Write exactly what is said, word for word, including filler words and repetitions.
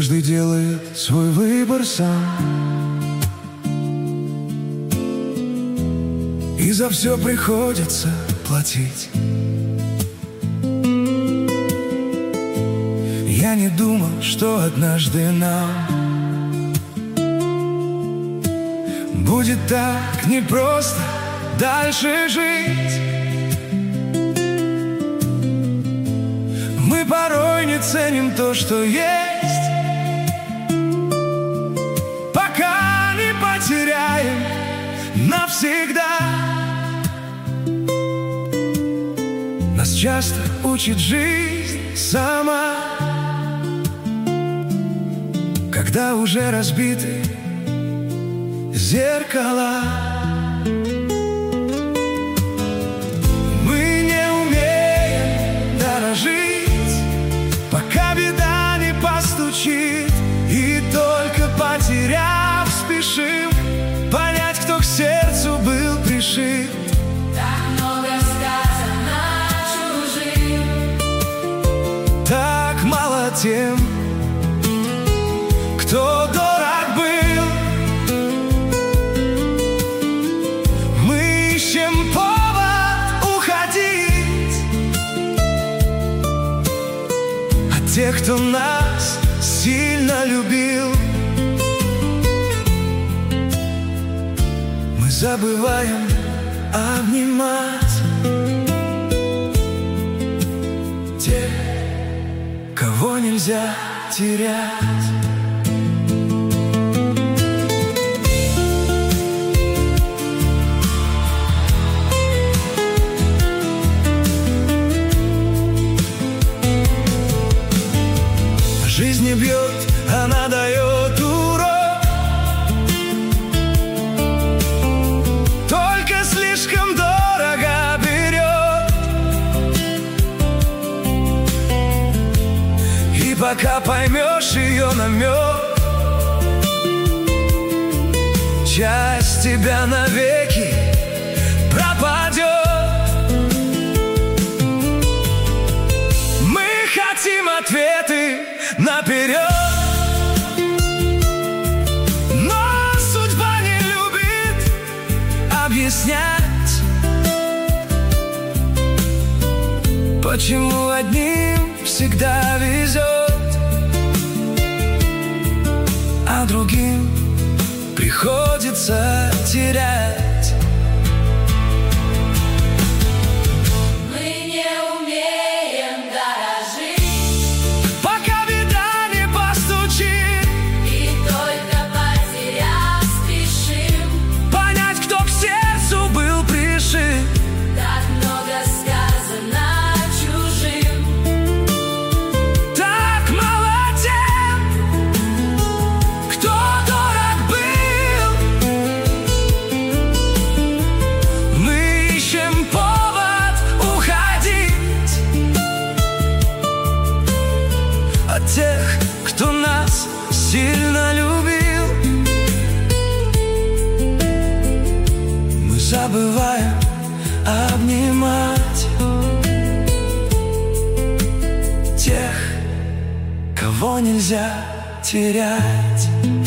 Каждый делает свой выбор сам, и за все приходится платить. Я не думал, что однажды нам будет так непросто дальше жить. Мы порой не ценим то, что есть, пока не потеряем навсегда. Нас часто учит жизнь сама, когда уже разбиты зеркала. Мы не умеем дорожить, пока беда не постучит, и только потеряв, спешим понять, кто к сердцу был пришит. Так много сказано чужим, так мало тем, кто дорог был. Мы ищем повод уходить от тех, кто нас сильно любил. Мы забываем обнимать тех, кого нельзя терять. Жизнь не бьет, она дает урок, только слишком дорого берет. И пока поймешь ее намек, часть тебя навеки пропадет. Мы хотим ответы наперед, но судьба не любит объяснять, почему одним всегда везет, а другим приходится терять. От тех, кто нас сильно любил, мы забываем обнимать тех, кого нельзя терять.